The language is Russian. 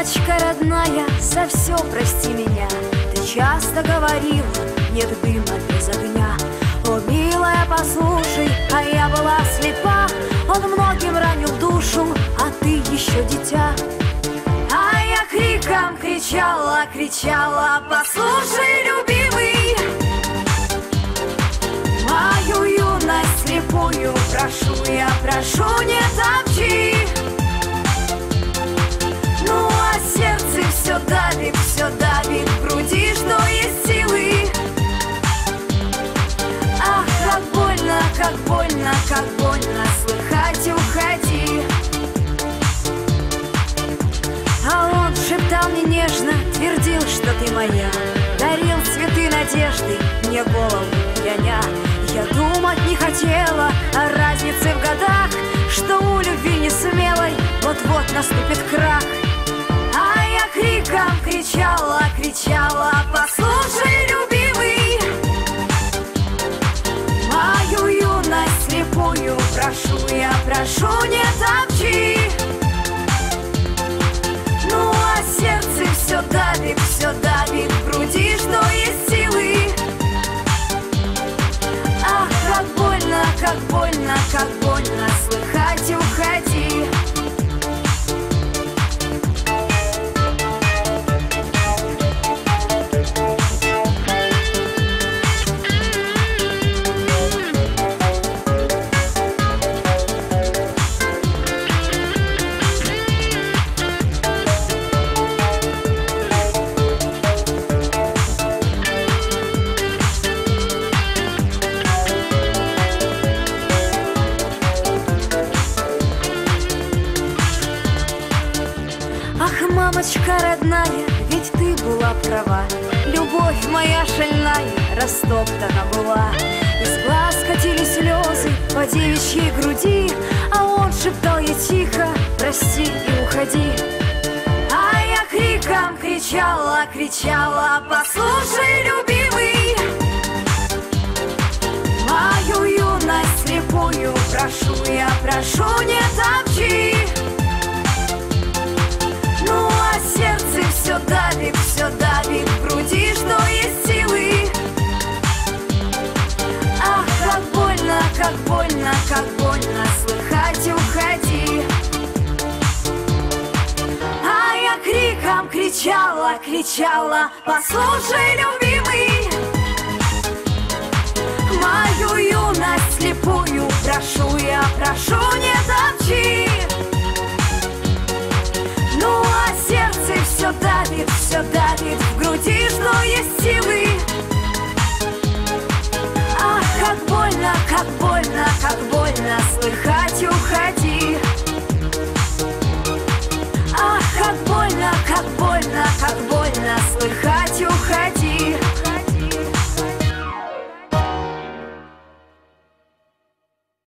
мамочка родная, за все прости меня. Ты часто говорила, нет дыма без огня. О, милая, послушай, а я была слепа. Он многим ранил душу, а ты еще дитя. А я криком кричала, кричала: послушай, любимый, мою юность слепую прошу, я прошу, не топчи. Ну а сердце все давит в груди, что есть силы. Ах, как больно, как больно, как больно слыхать: уходи. А он шептал мне нежно, твердил, что ты моя, дарил цветы надежды мне голову яня. Я думать не хотела о разнице в годах, что у любви не смелой вот-вот наступит крах. А я криком кричала, кричала: послушай, любимый, мою юность слепую прошу, я прошу, не топчи. Ну а сердце все давит в груди, что есть силы. Ах, как больно, как больно, как больно слыхать: уходи. Мамочка родная, ведь ты была права. Любовь моя шальная растоптана была. Из глаз катились слезы по девичьей груди, а он шептал ей тихо: прости и уходи. А я криком кричала, кричала: послушай, любимый, мою юность слепую прошу, я прошу, не топчи. Ну а сердце все давит в груди, что есть силы. Ах, как больно, как больно, как больно слыхать: уходи. А я криком кричала, кричала: послушай, любимый, мою юность слепую прошу, я прошу, не топчи. Ну а сердце все давит в груди, что есть силы. Ах, как больно, как больно, как больно слыхать: уходи. Ах, как больно, как больно, как больно слыхать: уходи.